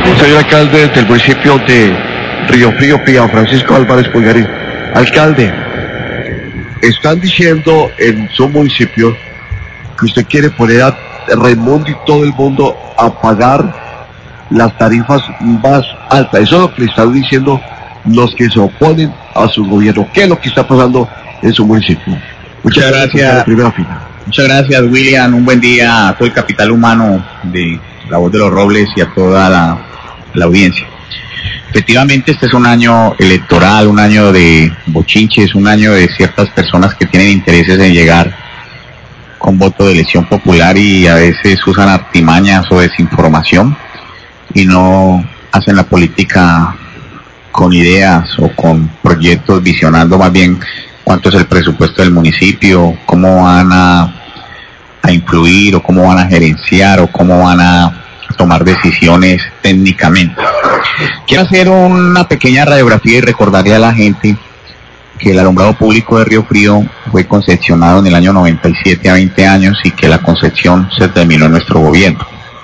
Señor alcalde del municipio de Río Frío, Pía, Francisco Álvarez Pulgarín. Alcalde, están diciendo en su municipio que usted quiere poner a Raimundo y todo el mundo a pagar las tarifas más altas. Eso es lo que le están diciendo los que se oponen a su gobierno. ¿Qué es lo que está pasando en su municipio? Muchas gracias. Primera fila. Muchas gracias, William. Un buen día a todo el capital humano de La Voz de los Robles y a toda la audiencia. Efectivamente, este es un año electoral, un año de bochinches, un año de ciertas personas que tienen intereses en llegar con voto de elección popular y a veces usan artimañas o desinformación y no hacen la política con ideas o con proyectos, visionando más bien cuánto es el presupuesto del municipio, cómo van a influir o cómo van a gerenciar o cómo van a tomar decisiones técnicamente. Quiero hacer una pequeña radiografía y recordarle a la gente que el alumbrado público de Río Frío fue concepcionado en el año 97 a 20 años y que la concepción se terminó en nuestro gobierno.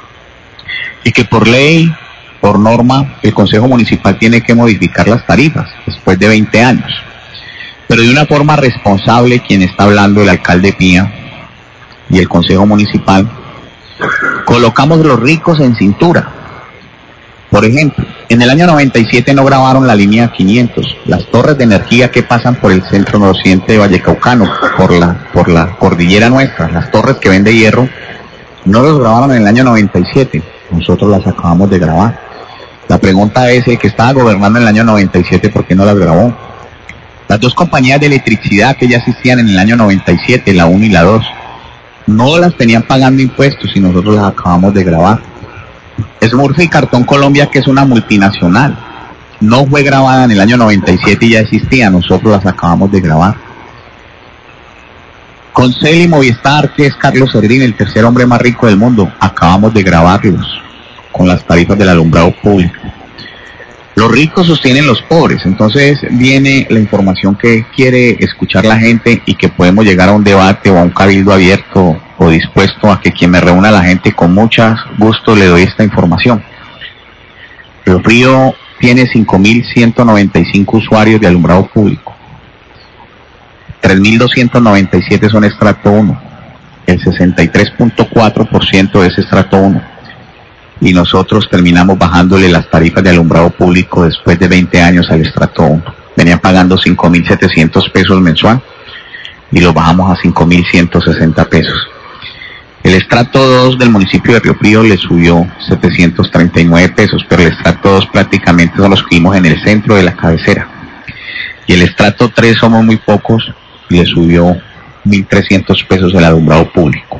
Y que por ley, por norma, el Consejo Municipal tiene que modificar las tarifas después de 20 años. Pero de una forma responsable, quien está hablando, el alcalde Pía y el Consejo Municipal, colocamos los ricos en cintura. Por ejemplo, en el año 97 no grabaron la línea 500, las torres de energía que pasan por el centro noroccidente de Vallecaucano, por la cordillera nuestra, las torres que ven de hierro, no los grabaron en el año 97, nosotros las acabamos de grabar. La pregunta es, el que estaba gobernando en el año 97, ¿por qué no las grabó? Las dos compañías de electricidad que ya existían en el año 97, la 1 y la 2, no las tenían pagando impuestos y nosotros las acabamos de grabar. Smurfit Cartón Colombia, que es una multinacional, no fue grabada en el año 97 y ya existía, nosotros las acabamos de grabar. Concel y Movistar, que es Carlos Serdín, el tercer hombre más rico del mundo, acabamos de grabarlos con las tarifas del alumbrado público. Los ricos sostienen los pobres, entonces viene la información que quiere escuchar la gente y que podemos llegar a un debate o a un cabildo abierto o dispuesto a que quien me reúna a la gente con mucho gusto le doy esta información. Río Frío tiene 5.195 usuarios de alumbrado público. 3.297 son estrato 1, el 63.4% es estrato 1. Y nosotros terminamos bajándole las tarifas de alumbrado público después de 20 años al estrato 1. Venían pagando 5.700 pesos mensual y lo bajamos a 5.160 pesos. El estrato 2 del municipio de Río Frío le subió 739 pesos, pero el estrato 2 prácticamente son los que vimos en el centro de la cabecera. Y el estrato 3 somos muy pocos y le subió 1.300 pesos el alumbrado público.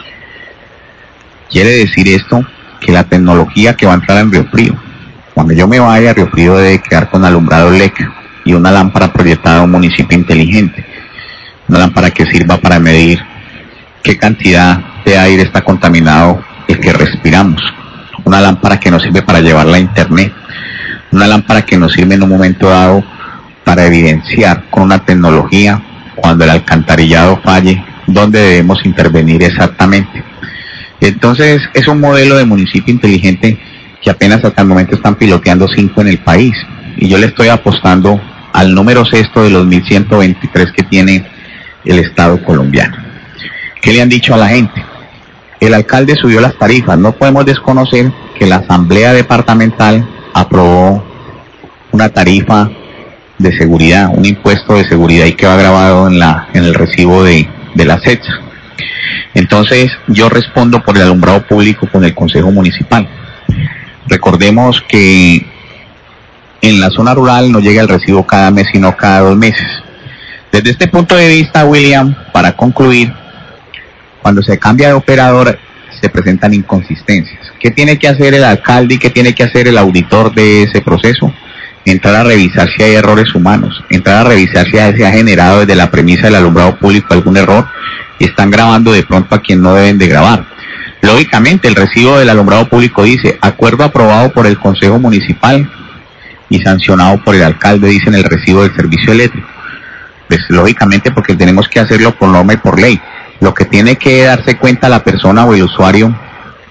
Quiere decir esto que la tecnología que va a entrar en Río Frío, cuando yo me vaya a Río Frío, debe quedar con alumbrado LED y una lámpara proyectada a un municipio inteligente, una lámpara que sirva para medir qué cantidad de aire está contaminado el que respiramos, una lámpara que nos sirve para llevarla a internet, una lámpara que nos sirve en un momento dado para evidenciar con una tecnología cuando el alcantarillado falle, dónde debemos intervenir exactamente. Entonces es un modelo de municipio inteligente que apenas hasta el momento están piloteando 5 en el país y yo le estoy apostando al número sexto de los 1.123 que tiene el Estado colombiano. ¿Qué le han dicho a la gente? El alcalde subió las tarifas. No podemos desconocer que la asamblea departamental aprobó una tarifa de seguridad, un impuesto de seguridad y que va grabado en el recibo de la CETSA. Entonces yo respondo por el alumbrado público con el Consejo Municipal. Recordemos que en la zona rural no llega el recibo cada mes sino cada 2 meses. Desde este punto de vista, William, para concluir, cuando se cambia de operador se presentan inconsistencias. ¿Qué tiene que hacer el alcalde y qué tiene que hacer el auditor de ese proceso? Entrar a revisar si hay errores humanos, entrar a revisar si se ha generado desde la premisa del alumbrado público algún error y están grabando de pronto a quien no deben de grabar. Lógicamente el recibo del alumbrado público dice acuerdo aprobado por el Consejo Municipal y sancionado por el alcalde, dice en el recibo del servicio eléctrico. Pues lógicamente porque tenemos que hacerlo por norma y por ley. Lo que tiene que darse cuenta la persona o el usuario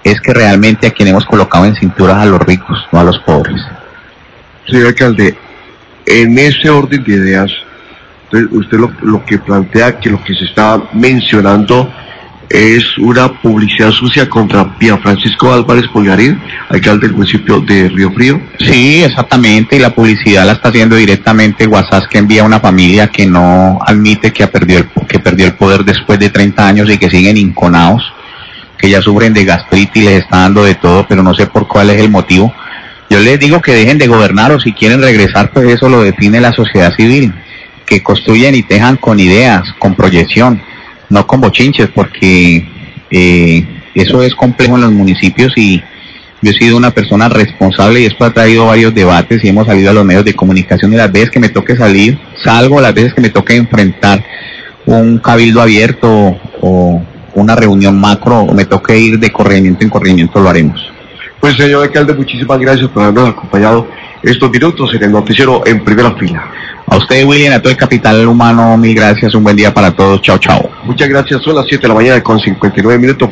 es que realmente a quien hemos colocado en cinturas a los ricos, no a los pobres. Señor alcalde, en ese orden de ideas, usted lo que plantea, que lo que se está mencionando es una publicidad sucia contra Pía Francisco Álvarez Pulgarín, alcalde del municipio de Río Frío. Sí, exactamente, y la publicidad la está haciendo directamente WhatsApp, que envía a una familia que no admite que perdió el poder después de 30 años y que siguen inconados, que ya sufren de gastritis, les está dando de todo, pero no sé por cuál es el motivo. Yo les digo que dejen de gobernar, o si quieren regresar, pues eso lo define la sociedad civil, que construyan y tejan con ideas, con proyección, no con bochinches, porque eso es complejo en los municipios, y yo he sido una persona responsable y esto ha traído varios debates y hemos salido a los medios de comunicación, y las veces que me toque salir, salgo, las veces que me toque enfrentar un cabildo abierto o una reunión macro, o me toque ir de corregimiento en corregimiento, lo haremos. Pues señor alcalde, muchísimas gracias por habernos acompañado estos minutos en el noticiero En Primera Fila. A usted, William, a todo el capital humano, mil gracias, un buen día para todos, chao, chao. Muchas gracias, son las 7 de la mañana con 59 minutos.